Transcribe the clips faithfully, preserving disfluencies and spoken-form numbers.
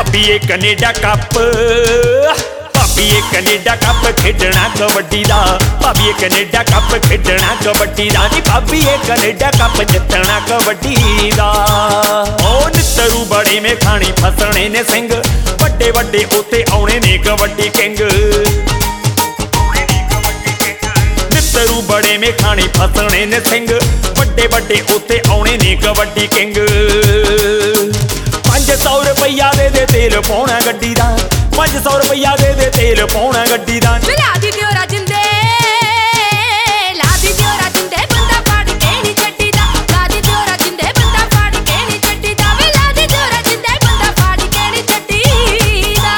ਭਾਬੀਏ Canada cup ਭਾਬੀਏ Canada cup ਖੇਡਣਾ ਕਬੱਡੀ ਦਾ ਭਾਬੀਏ ਕੈਨੇਡਾ ਕੱਪ ਖੇਡਣਾ ਕਬੱਡੀ ਦਾ ਨੀ ਭਾਬੀਏ ਕੈਨੇਡਾ ਕੱਪ ਜਿੱਤਣਾ ਕਬੱਡੀ ਦਾ ਓ ਨਿੱਤਰੂ ਬੜੇ ਮੇ ਖਾਣੀ ਫਸਣੇ ਨੇ ਸਿੰਘ ਵੱਡੇ ਵੱਡੇ ਉੱਤੇ ਆਉਣੇ ਨੇ ਕਬੱਡੀ ਕਿੰਗ ਨਿੱਤਰੂ ਬੜੇ ਮੇ ਖਾਣੀ ਫਸਣੇ ਨੇ ਸਿੰਘ ਵੱਡੇ ਵੱਡੇ ਉੱਤੇ ਆਉਣੇ ਨੇ ਕਬੱਡੀ ਕਿੰਗ ਪੰਜ ਸੌ ਰੁਪਈਆ ਦੇ ਦੇ ਤੇਲ ਪਾਉਣਾ ਗੱਡੀ ਦਾ ਪੰਜ ਸੌ ਰੁਪਈਆ ਦੇ ਦੇ ਤੇਲ ਪਾਉਣਾ ਗੱਡੀ ਦਾ ਲਾ ਦੀ ਦਿਓ ਰਾਜਿੰਦੇ ਲਾ ਦੀ ਦਿਓ ਰਾਜਿੰਦੇ ਬੰਦਾ ਫੜ ਕੇ ਨਹੀਂ ਛੱਡੀ ਦਾ ਲਾ ਦੀ ਦਿਓ ਰਾਜਿੰਦੇ ਬੰਦਾ ਫੜ ਕੇ ਨਹੀਂ ਛੱਡੀ ਦਾ ਵੇ ਲਾ ਦੀ ਦਿਓ ਰਾਜਿੰਦੇ ਬੰਦਾ ਫੜ ਕੇ ਨਹੀਂ ਛੱਡੀ ਦਾ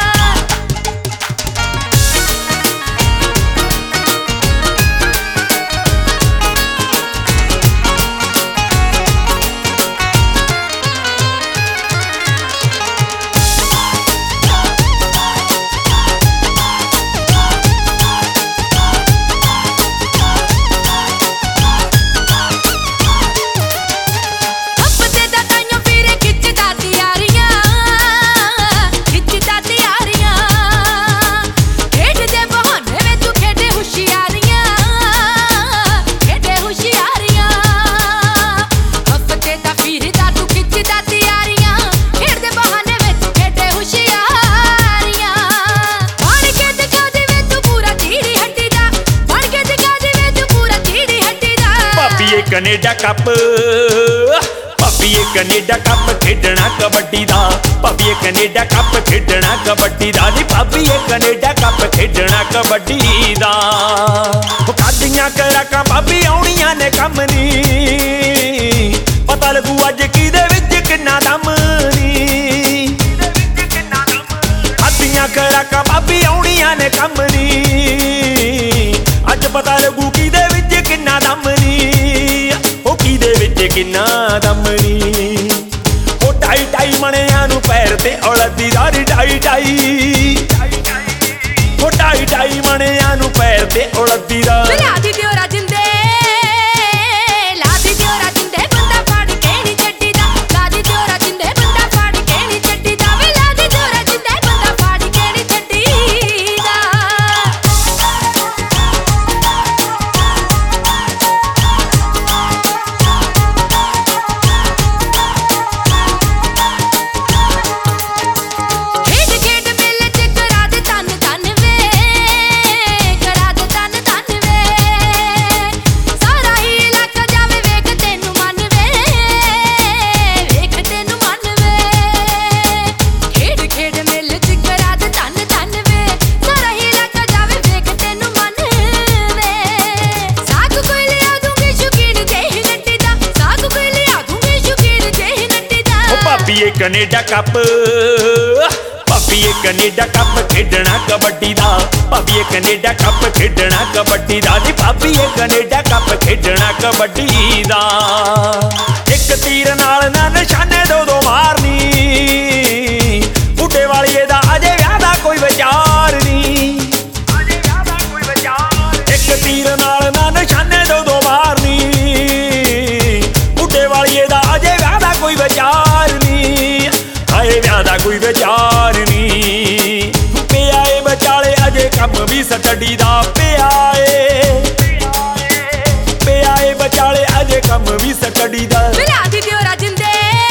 ਕੈਨੇਡਾ ਕੱਪ ਭਾਬੀਏ ਕੈਨੇਡਾ ਕੱਪ ਖੇਡਣਾ ਕਬੱਡੀ ਦਾ ਭਾਬੀਏ ਕੈਨੇਡਾ ਕੱਪ ਖੇਡਣਾ ਕਬੱਡੀ ਦਾ ਨੀ ਭਾਬੀਏ ਕੈਨੇਡਾ ਕੱਪ ਖੇਡਣਾ ਕਬੱਡੀ ਦਾ ਕਾਦੀਆਂ ਕਰਾਕਾਂ ਭਾਬੀ ਆਉਣੀਆਂ ਨੇ ਕੰਮ ਨੀ ਪਤਾ ਲੱਗੂ ਅੱਜ ਕਿਹਦੇ ਵਿੱਚ ਕਿੰਨਾ ਦਮ ਨੀ ਕਾਦੀਆਂ ਕਰਾਕਾਂ ਭਾਬੀ ਆਉਣੀਆਂ ਨੇ ਕੰਮ ਨੀ ਅੱਜ ਪਤਾ ਲੱਗੂ ਕਿਹਦੇ ਵਿੱਚ ਕਿੰਨਾ ਦਮ ਨੀ ਦੇ ਵਿੱਚ ਕਿੰਨਾ ਦਮ ਨੀ ਉਹ ਟਾਈ ਟਾਈ ਮਣਿਆਂ ਨੂੰ ਪੈਰ ਤੇ ਔਲਦੀ ਦਾ ਟਾਈ ਟਾਈ ਉਹ ਟਾਈ ਟਾਈ ਮਣਿਆਂ ਨੂੰ ਪੈਰ ਤੇ ਔਲਦੀ ਦਾ ਲਾ ਦੀ ਦਿਓ ਰਾਜਿੰਦੇ ਲਾ ਦੀ ਦਿਓ ਰਾਜਿੰਦੇ ਬੰਦਾ ਫੜ ਕੇ ਨਹੀਂ ਛੱਡੀ ਦਾ ਲਾ ਦੀ ਦਿਓ ਰਾਜਿੰਦੇ ਬੰਦਾ ਫੜ ਕੇ ਨਹੀਂ ਛੱਡੀ ਦਾ ਵੇ ਲਾ ਦੀ ਦਿਓ ਰਾਜਿੰਦੇ ਬੰਦਾ ਫੜ ਕੇ ਨਹੀਂ ਛੱਡੀ ਦਾ ਭਾਬੀਏ ਕੈਨੇਡਾ ਕੱਪ ਭਾਬੀਏ ਕੈਨੇਡਾ ਕੱਪ ਖੇਡਣਾ ਕਬੱਡੀ ਦਾ ਭਾਬੀਏ ਕੈਨੇਡਾ ਕੱਪ ਖੇਡਣਾ ਕਬੱਡੀ ਦਾ ਨੀ ਭਾਬੀਏ ਕੈਨੇਡਾ ਕੱਪ ਖੇਡਣਾ ਕਬੱਡੀ ਦਾ ਇੱਕ ਤੀਰ ਨਾਲ ਨਾ ਨਿਸ਼ਾਨੇ ਦੋ ਦੋ ਮਾਰਨੀ ਬੁੱਢੇ ਵਾਲੀਏ ਦਾ ਅਜੇ ਵਿਆਹ ਦਾ ਕੋਈ ਵਿਚਾਰ ਨੀ ਇੱਕ ਤੀਰ ਨਾਲ ਨਾ ਨਿਸ਼ਾਨੇ ਦੋ ਦੋ ਮਾਰਨੀ ਬੁੱਢੇ ਵਾਲੀਏ ਦਾ ਅਜੇ ਵਿਆਹ ਦਾ ਕੋਈ ਵਿਚਾਰ ਨੀ ਹਾਏ ਵਿਆਹ ਦਾ ਕੋਈ ਵਿਚਾਰ ਨੀ ਪਿਆ ਏ ਵਿਚਾਲੇ ਅਜੇ ਕੰਮ ਵੀ ਸਟੱਡੀ ਦਾ ਪਿਆ ਏ ਪਿਆ ਏ ਵਿਚਾਲੇ ਅਜੇ ਕੰਮ ਵੀ ਸਟੱਡੀ ਦਾ ਲਾ ਦੀ ਦਿਓ ਰਾਜਿੰਦੇ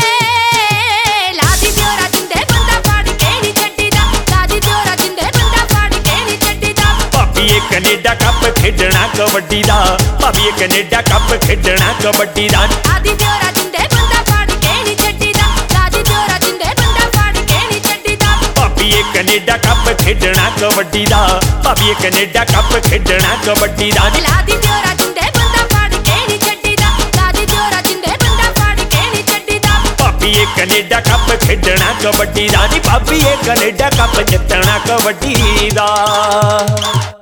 ਲਾ ਦੀ ਦਿਓ ਰਾਜਿੰਦੇ ਬੰਦਾ ਫੜ ਕੇ ਨਹੀਂ ਛੱਡੀ ਦਾ ਲਾ ਦੀ ਦਿਓ ਰਾਜਿੰਦੇ ਬੰਦਾ ਫੜ ਕੇ ਨਹੀਂ ਛੱਡੀ ਦਾ ਭਾਬੀਏ ਕੈਨੇਡਾ ਕੱਪ ਖੇਡਣਾ ਕਬੱਡੀ ਦਾ ਭਾਬੀਏ ਕੈਨੇਡਾ ਕੱਪ ਖੇਡਣਾ ਕਬੱਡੀ ਦਾ ਲਾ ਦੀ ਦਿਓ ਰਾਜਿੰਦੇ ਬੰਦਾ ਫੜ ਕੇ ਨਹੀਂ ਛੱਡੀ ਦਾ ਲਾ ਦੀ ਦਿਓ ਰਾਜਿੰਦੇ ਬੰਦਾ ਫੜ ਕੇ ਨਹੀਂ ਛੱਡੀ ਦਾ ਭਾਬੀਏ ਕੈਨੇਡਾ ਕੱਪ ਖੇਡਣਾ ਕਬੱਡੀ ਦਾ ਭਾਬੀਏ ਕੈਨੇਡਾ ਕੱਪ ਖੇਡਣਾ ਕਬੱਡੀ ਦਾ ਲਾ ਦੀ ਦਿਓ ਰਾਜਿੰਦੇ ਬੰਦਾ ਫੜ ਕੇ ਨਹੀਂ ਛੱਡੀ ਦਾ ਲਾ ਦੀ ਦਿਓ ਰਾਜਿੰਦੇ ਬੰਦਾ ਫੜ ਕੇ ਨਹੀਂ ਛੱਡੀ ਦਾ ਭਾਬੀਏ ਕੈਨੇਡਾ ਕੱਪ ਖੇਡਣਾ ਕਬੱਡੀ ਦਾ ਨੀ ਭਾਬੀਏ ਕੈਨੇਡਾ ਕੱਪ ਜਿੱਤਣਾ ਕਬੱਡੀ ਦਾ।